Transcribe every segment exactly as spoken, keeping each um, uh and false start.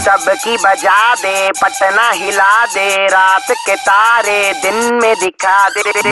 सबकी बजा दे, पटना हिला दे, रात के तारे दिन में दिखा दे।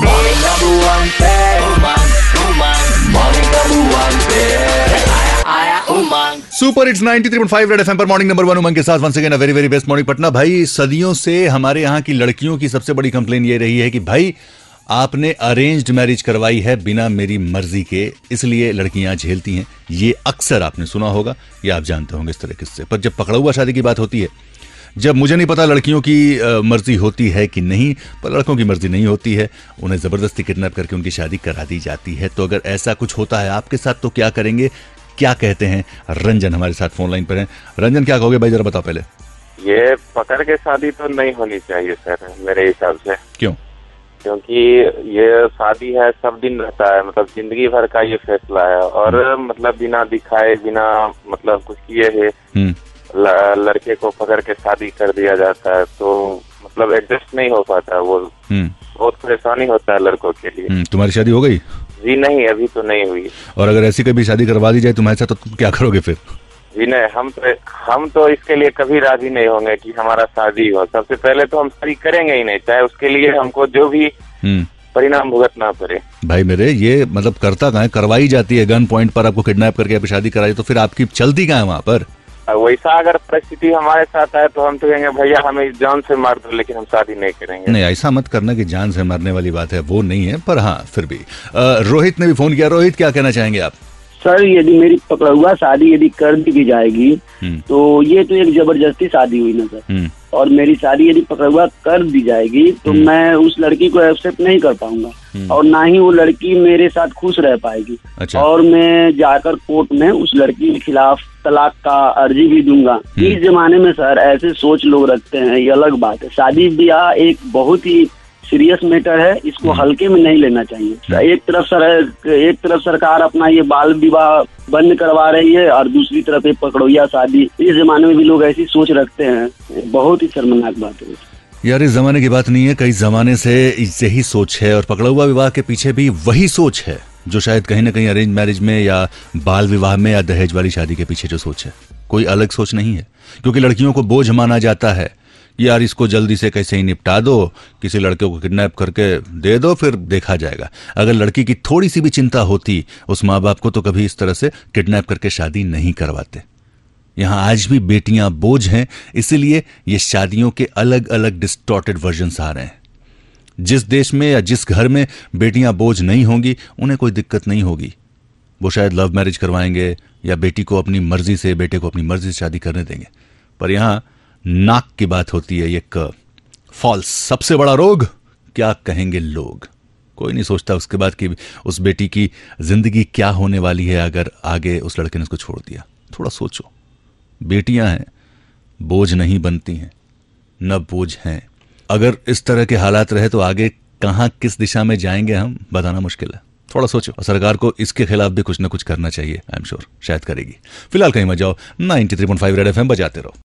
Super it's ninety three point five Red FM पर मॉर्निंग नंबर वन उमंग के साथ once again a very very best morning Patna. भाई सदियों से हमारे यहाँ की लड़कियों की सबसे बड़ी कंप्लेन ये रही है कि भाई आपने अरेंज्ड मैरिज करवाई है बिना मेरी मर्जी के, इसलिए लड़कियां झेलती हैं। ये अक्सर आपने सुना होगा या आप जानते होंगे इस तरह किस्से। पर जब पकड़ा हुआ शादी की बात होती है, जब मुझे नहीं पता लड़कियों की मर्जी होती है कि नहीं, पर लड़कों की मर्जी नहीं होती है, उन्हें जबरदस्ती किडनैप करके उनकी शादी करा दी जाती है। तो अगर ऐसा कुछ होता है आपके साथ तो क्या करेंगे, क्या कहते हैं रंजन हमारे साथ फोन लाइन पर हैं। रंजन क्या कहोगे भाई, जरा बताओ पहले। ये पकड़ के शादी तो नहीं होनी चाहिए सर मेरे हिसाब से। क्यों? क्योंकि ये शादी है, सब दिन रहता है, मतलब जिंदगी भर का ये फैसला है। और मतलब बिना दिखाए, बिना मतलब कुछ किए है लड़के को पकड़ के शादी कर दिया जाता है, तो मतलब एडजस्ट नहीं हो पाता। वो बहुत परेशानी होता है लड़कों के लिए। तुम्हारी शादी हो गई? जी नहीं, अभी तो नहीं हुई। और अगर ऐसी कभी शादी करवा दी जाए तुम्हारे साथ तो तुम क्या करोगे फिर? जी नहीं, हम तो हम तो इसके लिए कभी राजी नहीं होंगे कि हमारा शादी हो। सबसे पहले तो हम शादी करेंगे ही नहीं, चाहे उसके लिए हमको जो भी परिणाम भुगतना पड़े। भाई मेरे, ये मतलब करता कहाँ है, करवाई जाती है गन पॉइंट पर, आपको किडनैप करके आप शादी कराई, तो फिर आपकी चलती कहाँ है वहाँ पर? वैसा अगर परिस्थिति हमारे साथ है तो हम तो कहेंगे भैया हमें जान से मार दो, लेकिन हम शादी नहीं करेंगे। नहीं, ऐसा मत करना कि जान से मारने वाली बात है, वो नहीं है। पर हाँ फिर भी आ, रोहित ने भी फोन किया। रोहित क्या कहना चाहेंगे आप? सर यदि मेरी पकड़ा हुआ शादी यदि कर दी भी जाएगी तो ये तो एक जबरदस्ती शादी हुई ना सर। और मेरी शादी यदि पकड़ा हुआ कर दी जाएगी तो मैं उस लड़की को एक्सेप्ट नहीं कर पाऊंगा और ना ही वो लड़की मेरे साथ खुश रह पाएगी। अच्छा। और मैं जाकर कोर्ट में उस लड़की के खिलाफ तलाक का अर्जी भी दूंगा। इस जमाने में सर ऐसे सोच लोग रखते हैं, ये अलग बात है। शादी ब्याह एक बहुत ही सीरियस मैटर है, इसको हल्के में नहीं लेना चाहिए। एक तरफ सर एक तरफ सरकार अपना ये बाल विवाह बंद करवा रही है और दूसरी तरफ ये पकड़ोइया शादी। इस जमाने में भी लोग ऐसी सोच रखते हैं, बहुत ही शर्मनाक बात है यार। इस जमाने की बात नहीं है, कई जमाने से यही सोच है और पकड़ा हुआ विवाह के पीछे भी वही सोच है जो शायद कहीं ना कहीं अरेंज मैरिज में या बाल विवाह में या दहेज वाली शादी के पीछे जो सोच है, कोई अलग सोच नहीं है। क्योंकि लड़कियों को बोझ माना जाता है, यार इसको जल्दी से कैसे ही निपटा दो, किसी लड़के को किडनैप करके दे दो, फिर देखा जाएगा। अगर लड़की की थोड़ी सी भी चिंता होती उस माँ बाप को तो कभी इस तरह से किडनैप करके शादी नहीं करवाते। यहाँ आज भी बेटियां बोझ हैं, इसीलिए ये शादियों के अलग अलग डिस्टॉर्टेड वर्जन्स आ रहे हैं। जिस देश में या जिस घर में बेटियां बोझ नहीं होंगी उन्हें कोई दिक्कत नहीं होगी, वो शायद लव मैरिज करवाएंगे या बेटी को अपनी मर्जी से, बेटे को अपनी मर्जी से शादी करने देंगे। पर यहाँ नाक की बात होती है, एक फॉल्स। सबसे बड़ा रोग क्या कहेंगे लोग, कोई नहीं सोचता उसके बाद कि उस बेटी की जिंदगी क्या होने वाली है अगर आगे उस लड़के ने उसको छोड़ दिया। थोड़ा सोचो, बेटियां हैं, बोझ नहीं बनती हैं, न बोझ हैं। अगर इस तरह के हालात रहे तो आगे कहां किस दिशा में जाएंगे हम, बताना मुश्किल है। थोड़ा सोचो, और सरकार को इसके खिलाफ भी कुछ ना कुछ करना चाहिए। आई एम श्योर शायद करेगी। फिलहाल कहीं मत जाओ, ninety three point five Red FM बजाते रहो।